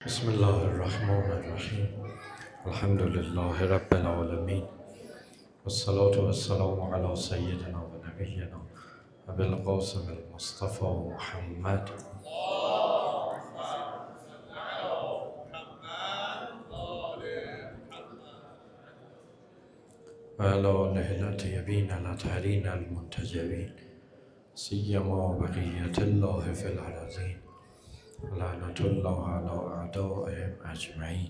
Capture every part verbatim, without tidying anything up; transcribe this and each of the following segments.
بسم الله الرحمن الرحیم. الحمد لله رب العالمین، والصلاة والسلام علی سیدنا و نبینا ابی القاسم المصطفى محمد و علی آله الطیبین الأطهرین المنتجبین، سیما بقیة الله فی الأرضین، لعنة الله علی اعدائهم اجمعین.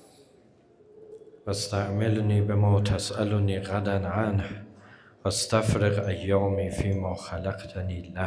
واستعملنی بما تسألنی غدا عنه، واستفرغ ایامی فیما خلقتنی له.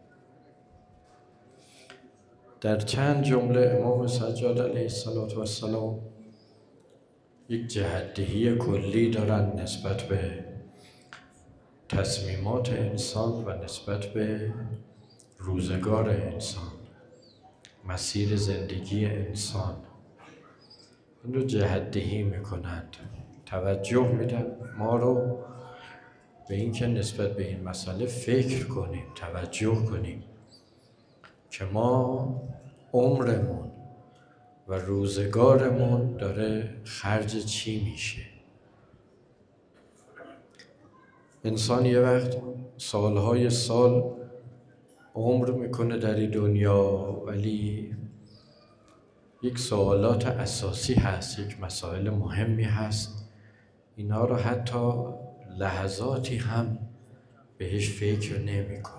در چند جمله امام سجاد علیه السلام یک جهت‌دهی کلی دارند نسبت به تصمیمات انسان و نسبت به روزگار انسان، مسیر زندگی انسان. این رو جهت‌دهی میکنند، توجه میدن ما رو به این که نسبت به این مسئله فکر کنیم، توجه کنیم که ما عمرمون و روزگارمون داره خرج چی میشه. انسان یه وقت سالهای سال عمر میکنه در این دنیا، ولی یک سوالات اساسی هست، یک مسائل مهمی هست، اینا رو حتی لحظاتی هم بهش فکر نمیکنه.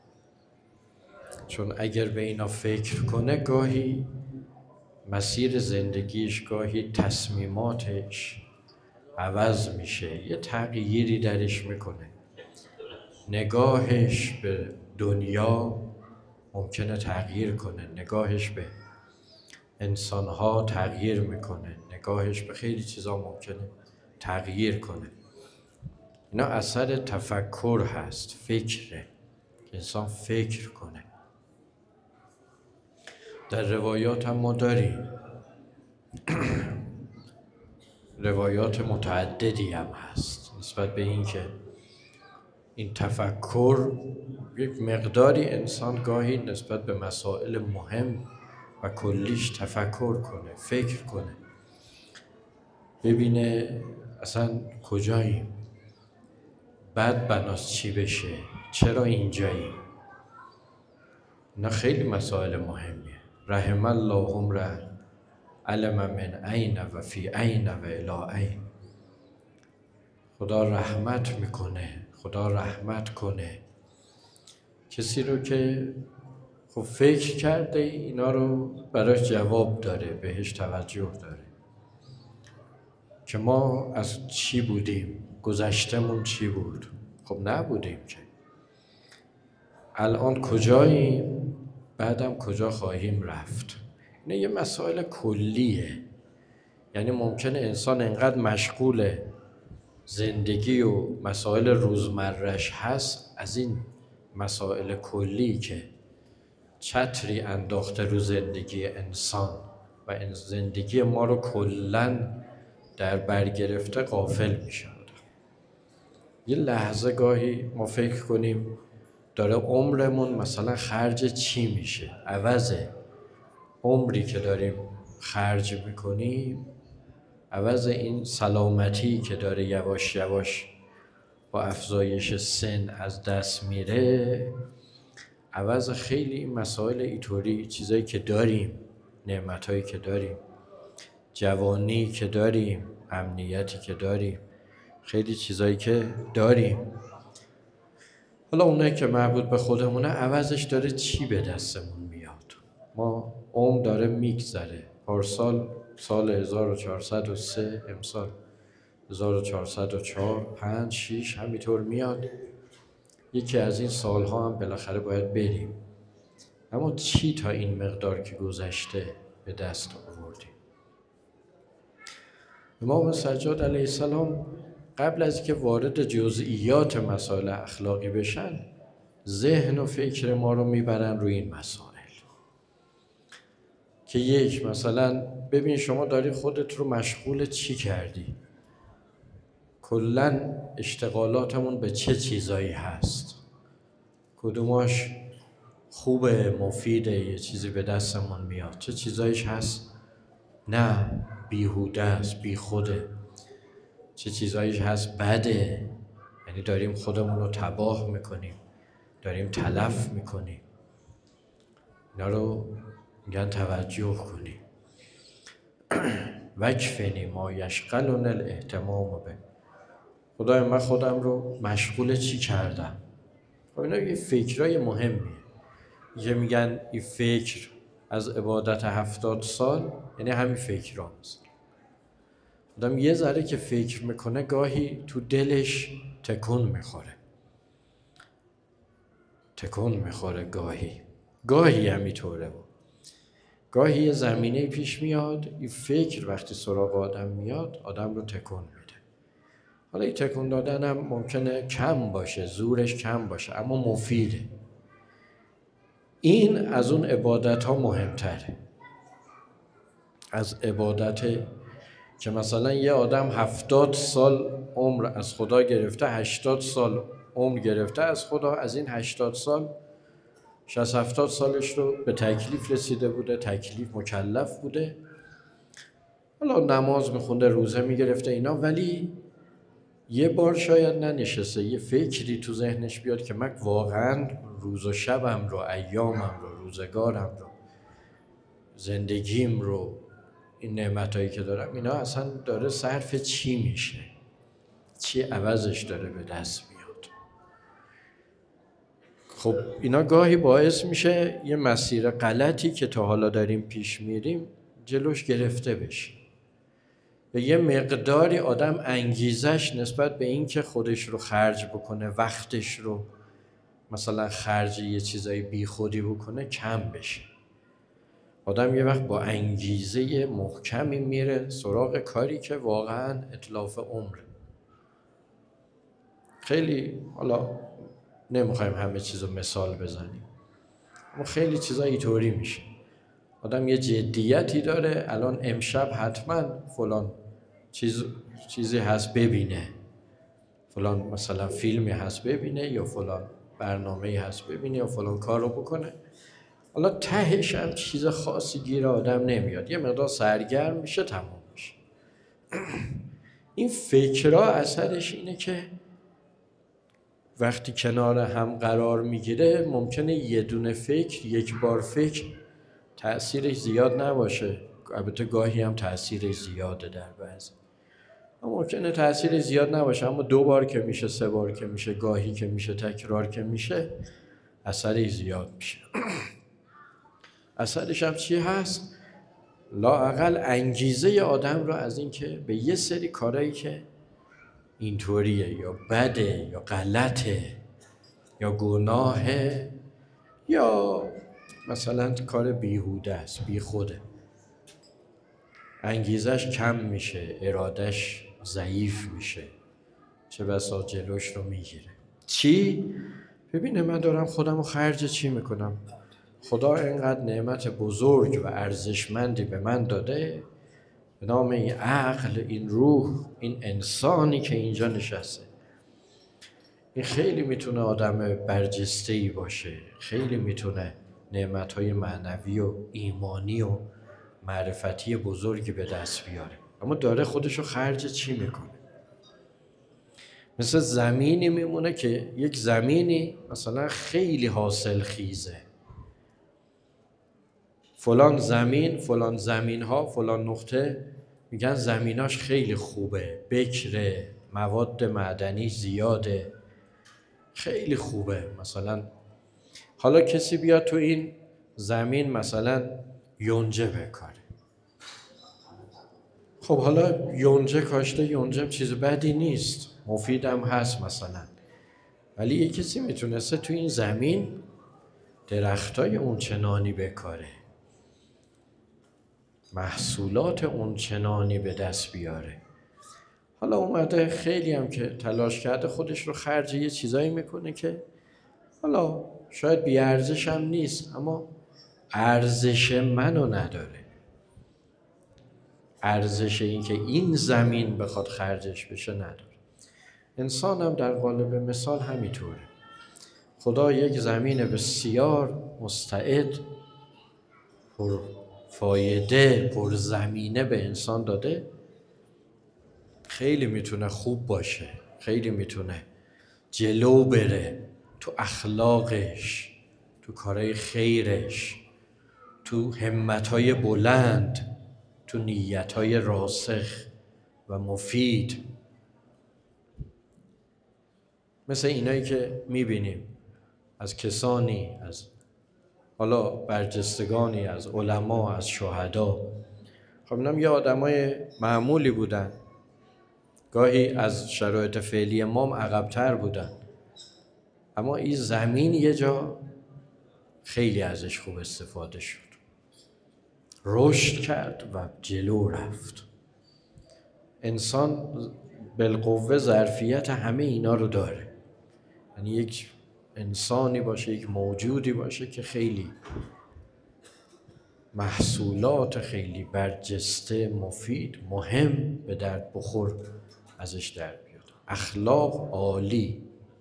چون اگر به اینا فکر کنه گاهی مسیر زندگیش، گاهی تصمیماتش عوض میشه، یه تغییری درش میکنه. نگاهش به دنیا ممکنه تغییر کنه، نگاهش به انسانها تغییر میکنه، نگاهش به خیلی چیزا ممکنه تغییر کنه. اینا اثر تفکر هست، فکره که انسان فکر کنه. در روایات هم ما داریم روایات متعددی هم هست نسبت به این که این تفکر یک مقداری انسان گاهی نسبت به مسائل مهم و کلیش تفکر کنه، فکر کنه، ببینه اصلا کجاییم، بعد بناس چی بشه، چرا اینجاییم. اینا خیلی مسائل مهمیه. رحم الله امرأ علم من این و فی این و الی این. خدا رحمت میکنه، خدا رحمت کنه کسی رو که خب فکر کرده اینا رو براش جواب داره، بهش توجه داره که ما از چی بودیم، گذشتمون چی بود. خب نبودیم که، الان کجاییم، بعدم کجا خواهیم رفت. اینه یه مسائل کلیه. یعنی ممکنه انسان انقدر مشغول زندگی و مسائل روزمرش هست از این مسائل کلی که چتری انداخته رو زندگی انسان و این زندگی ما رو کلن در بر گرفته، غافل میشه. یه لحظه گاهی ما فکر کنیم داره عمرمون مثلا خرج چی میشه، عوضه عمری که داریم خرج میکنیم، عوض این سلامتی که داره یواش یواش با افزایش سن از دست میره، عوض خیلی مسائل اینطوری، چیزایی که داریم، نعمتایی که داریم، جوانی که داریم، امنیتی که داریم، خیلی چیزایی که داریم، حالا اونایی که مربوط به خودمونه، عوضش داره چی به دستمون میاد. ما عمر داره میگذره، پارسال سال هزار و چهارصد و سه، امسال هزار و چهارصد و چهار، پنج، شیش همینطور میاد. یکی از این سالها هم بالاخره باید بریم، اما چی تا این مقدار که گذشته به دست آوردیم. امام سجاد علیه السلام قبل از که وارد جزئیات مسائل اخلاقی بشن، ذهن و فکر ما رو میبرن روی این مسائل که یک، مثلا ببین شما داری خودت رو مشغول چی کردی، کلن اشتغالاتمون به چه چیزایی هست، کدوماش خوبه، مفیده، یه چیزی به دستمون میاد، چه چیزایش هست نه بیهوده است، بی خوده. چه چیزاییش هست بده، یعنی داریم خودمون رو تباه میکنیم، داریم تلف میکنیم. اینا رو میگن توجه کنیم. وکفنی ما یشغلنا الاهتمام به. خدای من خودم رو مشغول چی کردم؟ خب اینا یه فکرای مهمیه. یه میگن این فکر از عبادت هفتاد سال، یعنی همین فکر هست. آدم یه ذره که فکر میکنه گاهی تو دلش تکون میخوره تکون میخوره گاهی گاهی همینطوره. گاهی یه زمینه پیش میاد، این فکر وقتی سراغ آدم میاد آدم رو تکون میده. حالا این تکون دادن هم ممکنه کم باشه، زورش کم باشه، اما مفیده. این از اون عبادت ها مهمتره، از عبادت که مثلا یه آدم هفتاد سال عمر از خدا گرفته، هشتاد سال عمر گرفته از خدا، از این هشتاد سال شصت هفتاد سالش رو به تکلیف رسیده بوده، تکلیف مکلف بوده، حالا نماز میخونده، روزه میگرفته اینا، ولی یه بار شاید ننشسته یه فکری تو ذهنش بیاد که من واقعا روز و شبم رو، ایامم رو، روزگارم رو، زندگیم رو، این نعمتایی که دارم، اینا اصلا داره صرف چی میشه، چی عوضش داره به دست میاد. خب اینا گاهی باعث میشه یه مسیر غلطی که تا حالا داریم پیش میریم جلوش گرفته بشه. به یه مقداری آدم انگیزش نسبت به این که خودش رو خرج بکنه، وقتش رو مثلا خرج یه چیزای بی خودی بکنه کم بشه. آدم یه وقت با انگیزه محکمی میره سراغ کاری که واقعا اتلاف عمره. خیلی حالا نمیخوایم همه چیزو مثال بزنیم، اما خیلی چیزا اینطوری میشه. آدم یه جدیتی داره، الان امشب حتما فلان چیز چیزی هست ببینه، فلان مثلا فیلمی هست ببینه، یا فلان برنامه‌ای هست ببینه، یا فلان کار رو بکنه. حالا تهش هم چیز خاصی گیر آدم نمیاد، یه مقدار سرگرم میشه، تمام میشه. این فکرها اثرش اینه که وقتی کنار هم قرار میگیره ممکنه یه دونه فکر، یک بار فکر تأثیرش زیاد نباشه، البته گاهی هم تأثیرش زیاده در بعضی، ممکنه تأثیر زیاد نباشه، اما دو بار که میشه، سه بار که میشه، گاهی که میشه، تکرار که میشه، اثرش زیاد میشه. اثرش هم چی هست؟ لااقل انگیزه آدم رو از این که به یه سری کارهایی که اینطوریه یا بده یا غلطه یا گناهه یا مثلا کار بیهوده است، بی خوده، انگیزش کم میشه، ارادش ضعیف میشه، چه بسا جلوش رو میگیره. چی؟ ببینه من دارم خودم رو خرج چی میکنم؟ خدا اینقدر نعمت بزرگ و ارزشمندی به من داده، به نام این عقل، این روح، این انسانی که اینجا نشسته. این خیلی میتونه آدم برجسته‌ای باشه، خیلی میتونه نعمتهای معنوی و ایمانی و معرفتی بزرگی به دست بیاره، اما داره خودشو خرج چی میکنه؟ مثل زمینی میمونه که یک زمینی مثلا خیلی حاصل خیزه، فلان زمین، فلان زمین ها، فلان نقطه میگن زمیناش خیلی خوبه، بکره، مواد معدنی زیاده، خیلی خوبه. مثلا حالا کسی بیاد تو این زمین مثلا یونجه بکاره، خب حالا یونجه کاشته، یونجه چیز بدی نیست، مفیدم هست مثلا، ولی یه کسی میتونسته تو این زمین درختای اونچنانی بکاره، محصولات اونچنانی به دست بیاره. حالا اومده خیلی هم که تلاش کرده خودش رو خرج یه چیزایی میکنه که حالا شاید بی ارزش هم نیست، اما ارزش منو نداره، ارزش این که این زمین بخواد خرجش بشه نداره. انسان هم در قالب مثال همینطوره. خدا یک زمین بسیار مستعد، پر فایده پرزمینه به انسان داده، خیلی میتونه خوب باشه، خیلی میتونه جلو بره تو اخلاقش، تو کارهای خیرش، تو همتهای بلند، تو نیتهای راسخ و مفید. مثل اینایی که میبینیم از کسانی، از حالا برجستگانی، از علما، از شهدا. خب اینم یه آدمای معمولی بودن، گاهی از شرایط فعلی ما هم عقب‌تر بودن، اما این زمین یه جا خیلی ازش خوب استفاده شد، رشد کرد و جلو رفت. انسان بالقوه ظرفیت همه اینا رو داره، یعنی یک انسانی باشه، یک موجودی باشه که خیلی محصولات خیلی برجسته، مفید، مهم، به درد بخور ازش در بیاد. اخلاق عالی،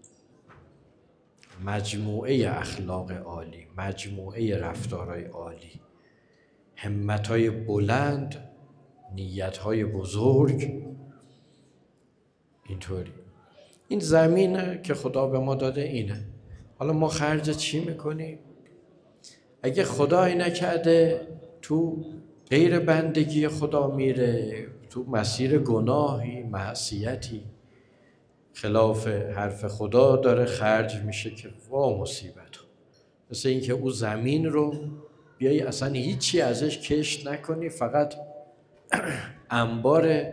مجموعه اخلاق عالی، مجموعه رفتارهای عالی، همتهای بلند، نیتهای بزرگ. اینطوری این زمینه که خدا به ما داده اینه. حالا ما خرج چی میکنیم؟ اگه خدای نکرده تو غیر بندگی خدا میره، تو مسیر گناهی، معصیتی، خلاف حرف خدا داره خرج میشه که وا مصیبت. مثل این که او زمین رو بیایی اصلا هیچی ازش کشت نکنی، فقط انبار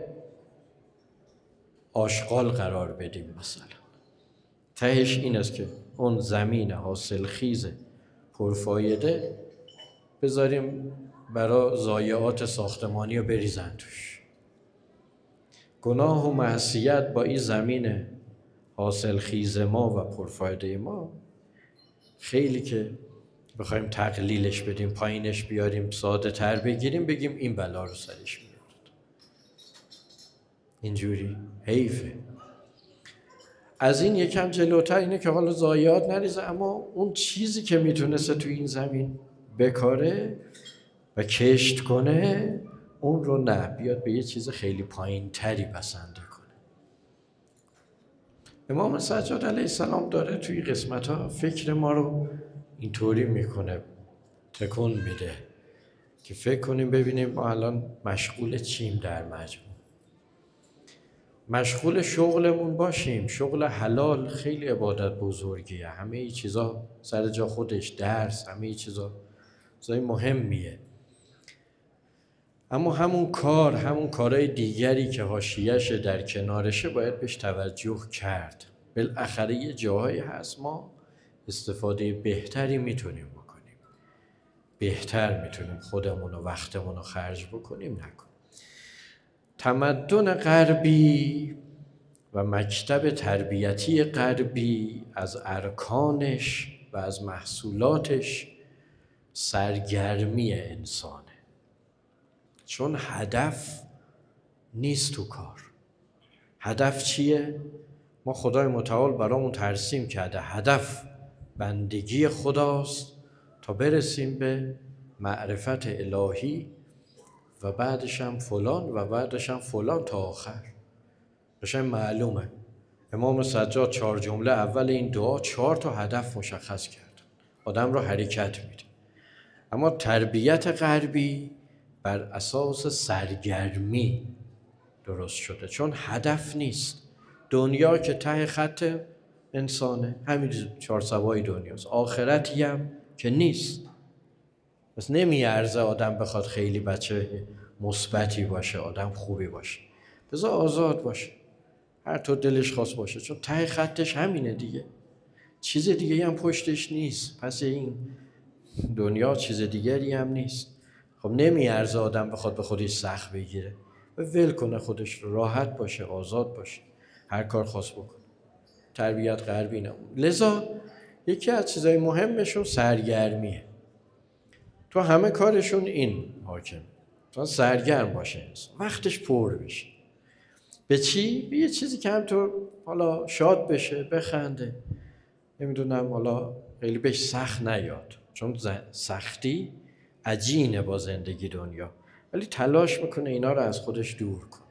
آشغال قرار بدیم مثلا. تهش این است که اون زمین حاصل خیز پرفایده بذاریم برای ضایعات ساختمانی رو بریزن توش. گناه و معصیت با این زمین حاصل خیز ما و پرفایده ما خیلی که بخوایم تقلیلش بدیم، پایینش بیاریم، ساده تر بگیریم، بگیم این بلا رو سرش میارد. اینجوری حیفه. از این یکم جلوتر اینه که حالا ضایعات نریزه، اما اون چیزی که میتونسته تو این زمین بکاره و کشت کنه، اون رو نه، بیاد به یه چیز خیلی پایین تری بسنده کنه. امام سجاد علیه السلام داره توی قسمت ها فکر ما رو اینطوری میکنه، تکون میده که فکر کنیم ببینیم ما الان مشغول چیم در مجموع. مشغول شغلمون باشیم، شغل حلال خیلی عبادت بزرگیه، همه ای چیزا سر جا خودش، درس، همه ای چیزا چیزای مهمیه. اما همون کار، همون کارهای دیگری که حاشیه‌اش در کنارشه باید بهش توجه کرد. بالاخره یه جاهایی هست ما استفاده بهتری میتونیم بکنیم، بهتر میتونیم خودمون و وقتمون رو خرج بکنیم، نکنیم. تمدن غربی و مکتب تربیتی غربی از ارکانش و از محصولاتش سرگرمی انسانه، چون هدف نیست تو کار. هدف چیه؟ ما خدای متعال برامون ترسیم کرده هدف بندگی خداست تا برسیم به معرفت الهی و بعدش هم فلان و بعدش هم فلان تا آخر. قشنگ معلومه. امام سجاد چهار جمله اول این دعا چهار تا هدف مشخص کرد، آدم رو حرکت میده. اما تربیت غربی بر اساس سرگرمی درست شده، چون هدف نیست. دنیا که ته خط انسانه، همین چهار سوای دنیاست، آخرتی هم که نیست. پس نمیارزه آدم بخواد خیلی بچه مثبتی باشه، آدم خوبی باشه. بذار آزاد باشه، هر طور دلش خواست باشه، چون ته خطش همینه دیگه، چیز دیگه هم پشتش نیست. پس این دنیا چیز دیگری هم نیست. خب نمیارزه آدم بخواد به خودش سخت بگیره و ول کنه خودش رو، راحت باشه، آزاد باشه، هر کار خواست بکنه. تربیت غربی نه. لذا یکی از چیزای مهمشون سرگرمیه. تو همه کارشون این حاکم، تو سرگرم باشه، وقتش پر بشه. به چی؟ به یه چیزی که هم تو حالا شاد بشه، بخنده، نمیدونم، حالا خیلی بهش سخت نیاد، چون سختی عجینه با زندگی دنیا، ولی تلاش میکنه اینا رو از خودش دور کنه.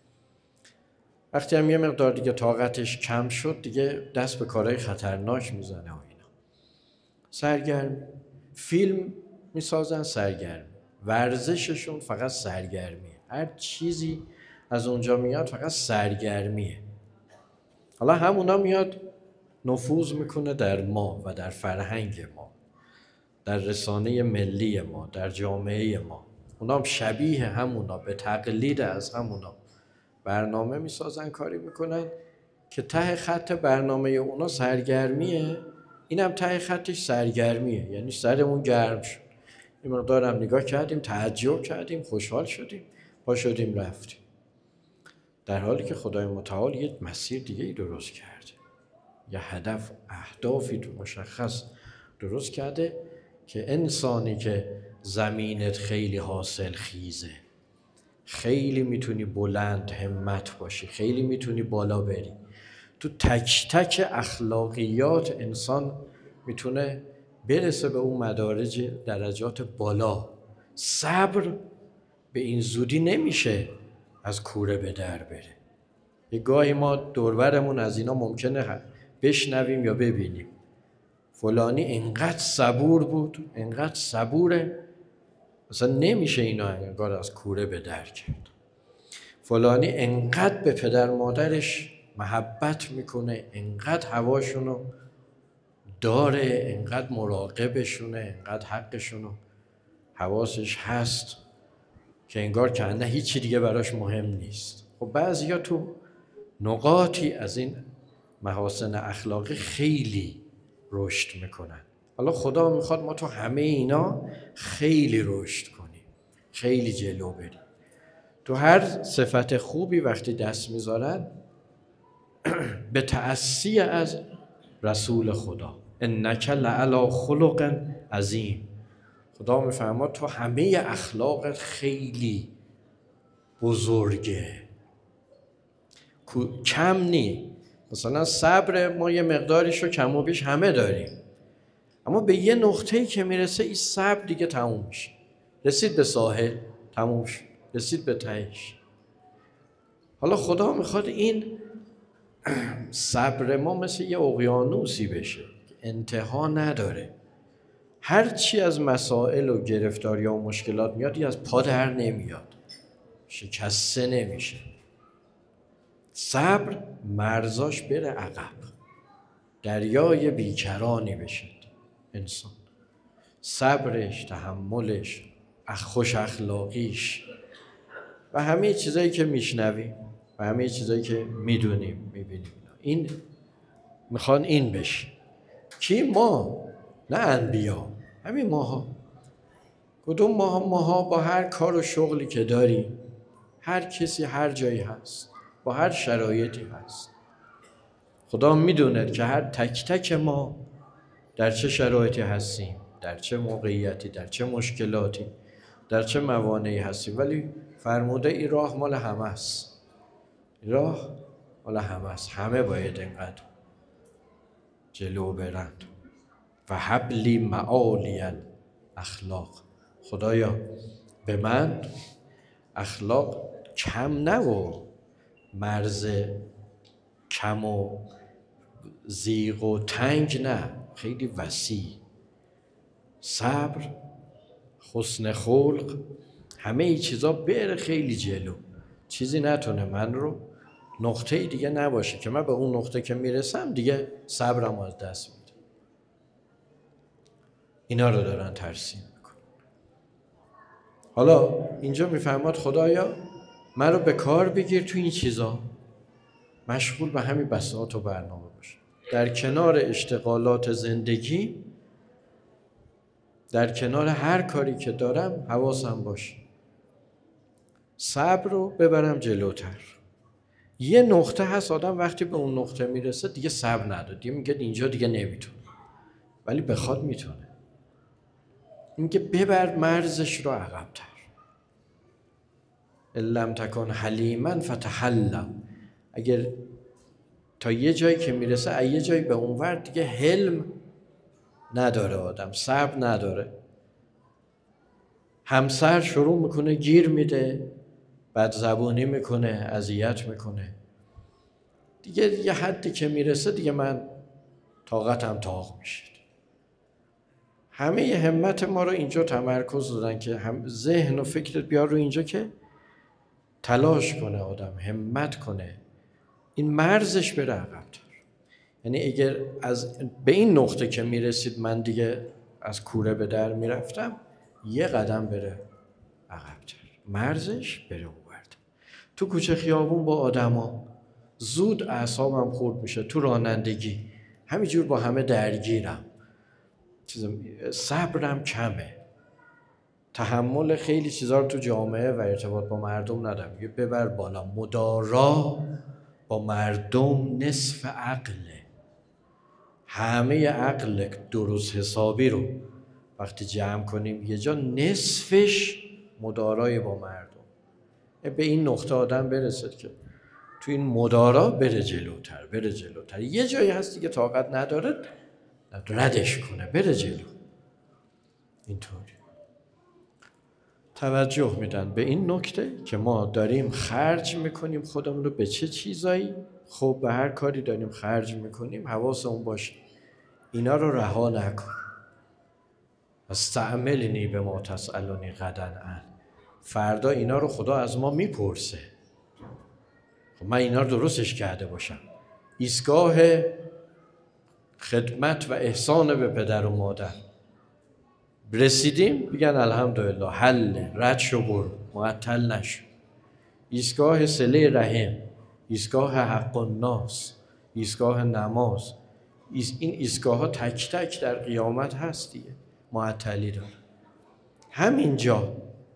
وقتی هم یه مقدار دیگه طاقتش کم شد دیگه دست به کارهای خطرناک میزنه و اینا. سرگرم فیلم میسازن، سرگرم ورزششون فقط سرگرمیه، هر چیزی از اونجا میاد فقط سرگرمیه. حالا همونا میاد نفوذ میکنه در ما و در فرهنگ ما، در رسانه ملی ما، در جامعه ما. اونا هم شبیه همونا، به تقلید از همونا برنامه میسازن، کاری میکنن که ته خط برنامه اونا سرگرمیه، اینم ته خطش سرگرمیه، یعنی سرمون گرم شد، این مقدارم نگاه کردیم، تعجب کردیم، خوشحال شدیم، پا شدیم رفتیم، در حالی که خدای متعال یک مسیر دیگه ای درست کرده، یه هدف، اهدافی تو مشخص درست کرده که انسانی که زمینت خیلی حاصل خیزه، خیلی میتونی بلند همت باشی، خیلی میتونی بالا بری، تو تک تک اخلاقیات انسان میتونه برسه به اون مدارج درجات بالا. صبر به این زودی نمیشه از کوره به در بره. یه گاهی ما دورورمون از اینا ممکنه بشنویم یا ببینیم فلانی انقدر صبور بود، انقدر صبوره، مثلا نمیشه اینا انگار از کوره به در کرد. فلانی انقدر به پدر مادرش محبت میکنه، انقدر هواشونو داره، انقدر مراقبشونه، انقدر حقشونو حواسش هست که انگار که نه هیچی دیگه براش مهم نیست. خب بعضیا تو نقاطی از این محاسن اخلاقی خیلی رشد میکنن. حالا خدا میخواد ما تو همه اینا خیلی رشد کنیم، خیلی جلو بریم. تو هر صفت خوبی وقتی دست میذارن به تأسی از رسول خدا، انک لعلی خلق عظیم، خدا میفرماد تو همه اخلاقت خیلی بزرگه، کم نی. مثلا صبر ما یه مقداریش رو کم و بیش همه داریم، اما به یه نقطه‌ای که میرسه این صبر دیگه تموم میشه. رسید به ساحل تموم شد، رسید به تهش. حالا خدا میخواد این صبر ما مثل یه اقیانوسی بشه که انتها نداره. هر چی از مسائل و گرفتاری و مشکلات میاد یه از پا در نمیاد، شکسته نمیشه. صبر مرزاش بره عقب، دریای بیکرانی بشه انسان. صبرش، تحملش، خوش اخلاقیش و همه چیزایی که میشنویم و همه چیزایی که میدونیم میبینیم، این میخوان این بشه. کی؟ ما، نه انبیا، همین ماها. کدوم ماها؟ ماها با هر کار و شغلی که داریم، هر کسی هر جایی هست، با هر شرایطی هست. خدا میدونه که هر تک تک ما در چه شرایطی هستیم، در چه موقعیتی، در چه مشکلاتی، در چه موانعی هستیم، ولی فرموده این راه مال همه است، راه مال همه است، همه باید اینقدر جلو برند. و حبلی معالی اخلاق، خدایا به من اخلاق کم نه و مرز کم و زیغ و تنگ نه، خیلی وسیع. صبر، حسن خلق، همه ای چیزا بره خیلی جلو، چیزی نتونه من رو نقطه دیگه نباشه که من به اون نقطه که میرسم دیگه صبرم از دست میده. اینا رو دارن ترسیم میکنن. حالا اینجا میفرماد خدایا من رو به کار بگیر تو این چیزا، مشغول به همین بساط و برنامه باشه، در کنار اشتغالات زندگی، در کنار هر کاری که دارم حواسم باشه، صبر رو ببرم جلوتر. یه نقطه هست آدم وقتی به اون نقطه میرسه دیگه صبر نداره، دیگه میگه اینجا دیگه نمیتونه، ولی بخواد میتونه. میگه ببر مرزش رو عقب‌تر. لم تکن حلیما فتحلم، اگر تا یه جایی که میرسه از یه جایی به اون ور دیگه حلم نداره آدم، صبر نداره، همسر شروع میکنه گیر میده، بد زبونی میکنه، اذیت میکنه. دیگه یه حدی که میرسه دیگه من طاقتم طاق میشه. همه ی همت ما رو اینجا تمرکز دادن که هم ذهن و فکرت بیار رو اینجا که تلاش کنه آدم، همت کنه این مرزش بره عقب‌تر. یعنی اگر از به این نقطه که میرسید من دیگه از کوره به در میرفتم، یه قدم بره عقب‌تر، مرزش بره اونورد. تو کوچه خیابون با آدما زود اعصابم خورد میشه، تو رانندگی همینجور با همه درگیرم، صبرم کمه، تحمل خیلی چیزا رو تو جامعه و ارتباط با مردم ندارم. یه ببر بالا، مدارا با مردم نصف عقله. همه عقل درست حسابی رو وقتی جمع کنیم یه جا، نصفش مدارای با مردم. به این نقطه آدم برسد که تو این مدارا بره جلوتر، بره جلوتر. یه جایی هستی که طاقت نداره ردش کنه، بره جلو. اینطوری توجه میدن به این نکته که ما داریم خرج میکنیم خودمون رو به چه چیزایی. خب به هر کاری داریم خرج میکنیم حواسمون باشه اینا رو رها نکن. استعملنی به ما تسألنی غدا عن. فردا اینا رو خدا از ما میپرسه. خب من اینا رو درستش کرده باشم. ایستگاه خدمت و احسان به پدر و مادر رسیدیم، بگن الحمدلله، حل، رد شو، برو، معطل نشو. ایستگاه صله رحم، ایستگاه حق الناس، ایستگاه نماز، این ایستگاه ها تک تک در قیامت هست دیگه، معطلی داره. همینجا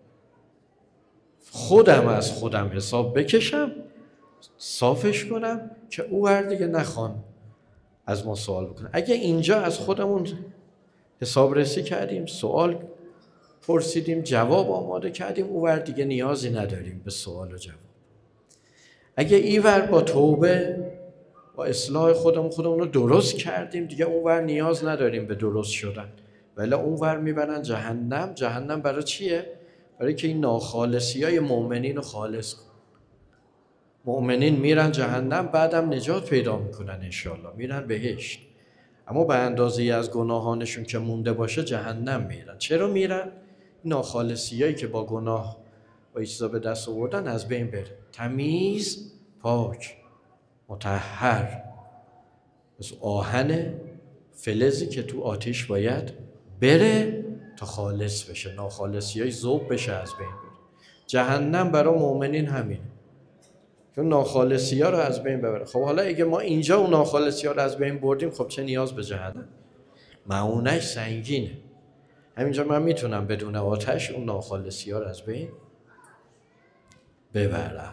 خودم از خودم حساب بکشم، صافش کنم که او ور دیگه نخوان از ما سوال بکنه. اگه اینجا از خودمون حساب رسی کردیم، سوال پرسیدیم، جواب آماده کردیم، او ور دیگه نیازی نداریم به سوال و جواب. اگه این ور با توبه با اصلاح خودمون خودمون رو درست کردیم، دیگه اون ور نیاز نداریم به درست شدن. ولی اون ور میبرن جهنم. جهنم برای چیه؟ برای که این ناخالصی های مؤمنین رو خالص کن. مؤمنین میرن جهنم، بعدم نجات پیدا میکنن، انشالله میرن بهشت. اما به اندازه از گناهانشون که مونده باشه جهنم میرن. چرا میرن؟ ناخالصی هایی که با گناه با چیزا به دست آوردن از بین بره. تمیز، پاک، مطهر، مثل آهن فلزی که تو آتیش باید بره تا خالص بشه، ناخالصی های ذوب بشه، از بین بره. جهنم برای مؤمنین همینه که ناخالصی ها رو از بین ببره. خب حالا اگه ما اینجا اون ناخالصی ها رو از بین بردیم، خب چه نیاز به جهنم؟ معونش سنگینه. همینجا من میتونم بدون آتش اون ناخالصی ها رو از بین ببرم.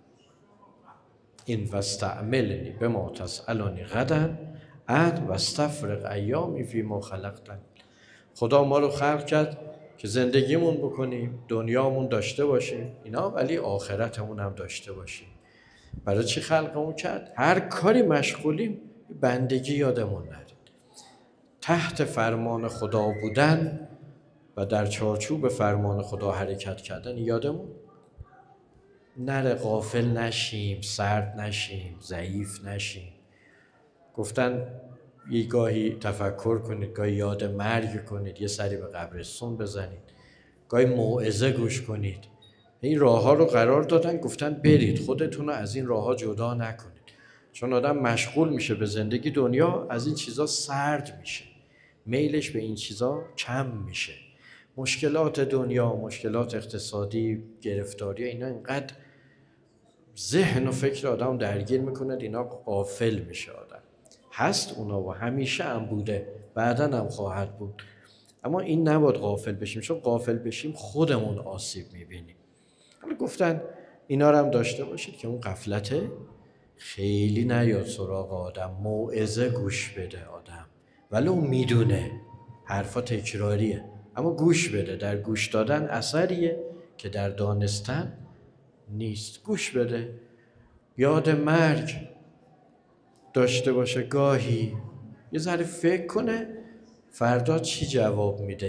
این واستعملنی بما تسألنی غدا عن واستفرغ ایامی فیما خلقتنی. خدا ما رو خلق کرد که زندگیمون بکنیم، دنیامون داشته باشیم اینا، ولی آخرتمون هم داشته باشیم. برای چی خلقمون کرد؟ هر کاری مشغولیم بندگی یادمون نره، تحت فرمان خدا بودن و در چارچوب فرمان خدا حرکت کردن یادمون نره، غافل نشیم، سرد نشیم، ضعیف نشیم. گفتن یه گاهی تفکر کنید، گاهی یاد مرگ کنید، یه سری به قبرستون بزنید، گاهی موعظه گوش کنید. این راه ها رو قرار دادن، گفتن برید خودتون رو از این راه ها جدا نکنید. چون آدم مشغول میشه به زندگی دنیا، از این چیزا سرد میشه، میلش به این چیزا کم میشه. مشکلات دنیا، مشکلات اقتصادی، گرفتاری اینا اینقدر ذهن و فکر آدم درگیر میکنه، اینا غافل میشه آدم. هست اونا و همیشه هم بوده، بعداً هم خواهد بود. اما این نباید غافل بشیم، چون غافل بشیم خودمون آسیب میبینیم. حالا گفتن اینا رو هم داشته باشید که اون غفلت خیلی نیاد سراغ آدم. موعظه گوش بده آدم، ولی اون میدونه حرفا تکراریه، اما گوش بده. در گوش دادن اثریه که در دانستن نیست. گوش بده، یاد مرگ داشته باشه، گاهی یه ذره فکر کنه فردا چی جواب میده،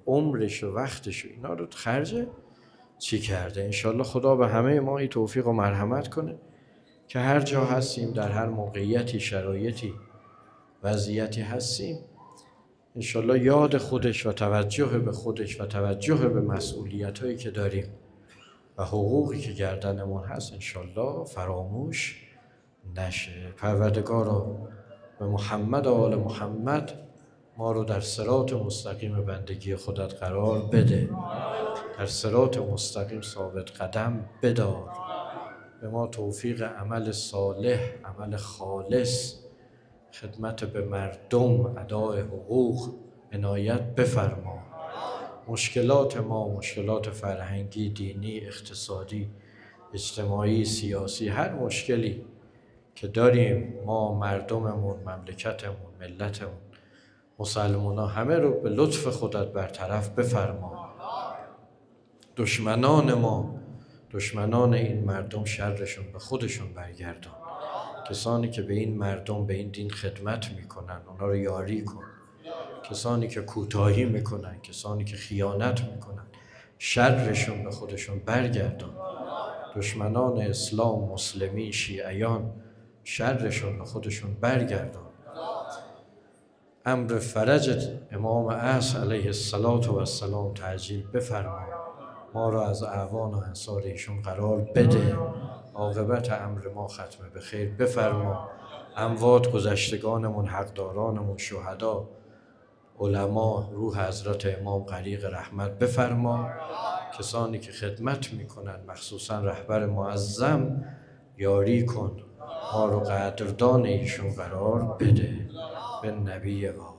عمرش و وقتش و اینا رو خرج چی کرده. انشالله خدا به همه ما این توفیق و مرحمت کنه که هر جا هستیم، در هر موقعیتی، شرایطی، وضعیتی هستیم، انشالله یاد خودش و توجه به خودش و توجه به مسئولیت‌هایی که داریم و حقوقی که گردنمون هست انشالله فراموش نشه. پروردگارا به محمد و آل محمد ما رو در صراط مستقیم بندگی خودت قرار بده، در صراط مستقیم ثابت قدم بدار، به ما توفیق عمل صالح، عمل خالص، خدمت به مردم، ادای حقوق عنایت بفرما. مشکلات ما، مشکلات فرهنگی، دینی، اقتصادی، اجتماعی، سیاسی، هر مشکلی که داریم ما، مردممون، مملکتمون، ملتمون، مسلمان ها، همه رو به لطف خودت برطرف بفرما. دشمنان ما، دشمنان این مردم، شرشون به خودشون برگردان. کسانی که به این مردم، به این دین خدمت میکنن اونا رو یاری کن. کسانی که کوتاهی میکنن، کسانی که خیانت میکنن، شرشون به خودشون برگردان. دشمنان اسلام، مسلمین، شیعیان، شرشون به خودشون برگردان. امر فرج امام عصر علیه السلام تعجیل بفرما. ما را از اعوان و انصار ایشون قرار بده. عاقبت امر ما ختم به خیر بفرما. اموات، گذشتگانمون، حقدارانمون، شهدا، علما، روح حضرت امام غریق رحمت بفرما. کسانی که خدمت میکنن، مخصوصا رهبر معظم، یاری کن. ما رو قدردان ایشون قرار بده. به نبی و